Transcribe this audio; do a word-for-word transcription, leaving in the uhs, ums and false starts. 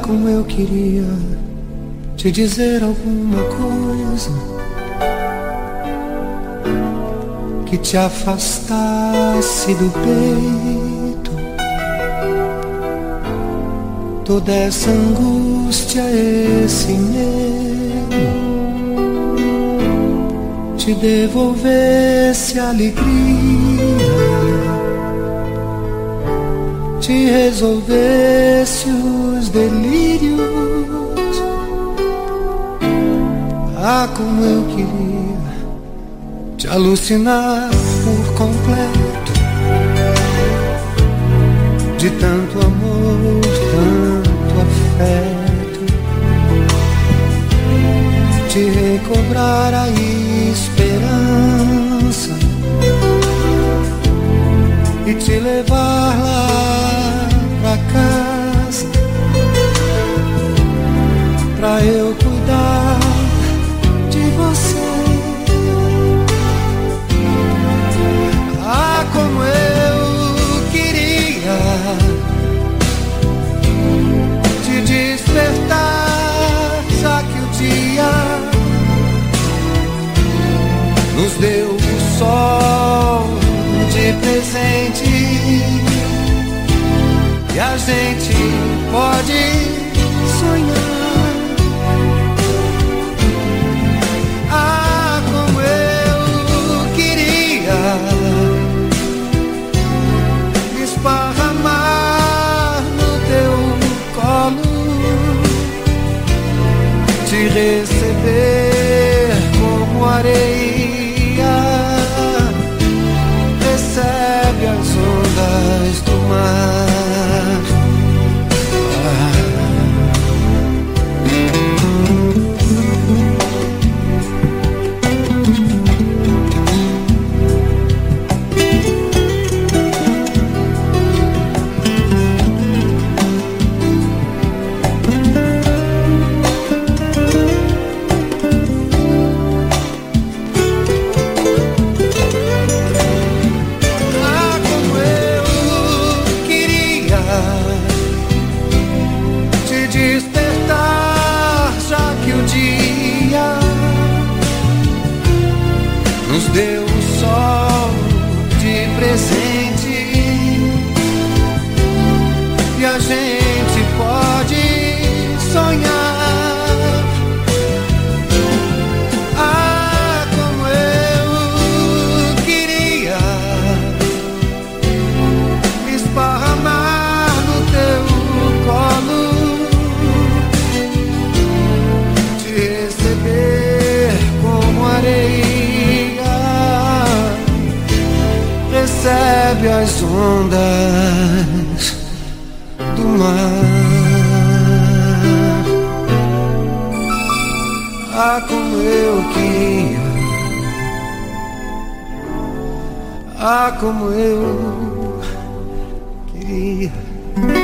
como eu queria te dizer alguma coisa que te afastasse do peito toda essa angústia, esse medo, te devolvesse a alegria, te resolvesse os delírios. Ah, como eu queria te alucinar por completo, de tanto amor, tanto afeto, te recobrar a esperança e te levar lá pra casa, pra eu cuidar de você. Ah, como eu queria te despertar, já que o dia nos deu o sol de presente e a gente pode sonhar. Ah, como eu queria me esparramar no teu colo, te receber como areia recebe as ondas do mar. Ah. Nos deu o sol de presente e a gente pode sonhar. Ah, como eu queria me esparramar no teu colo, te receber como areia recebe as ondas do mar. Ah, como eu queria, ah, como eu queria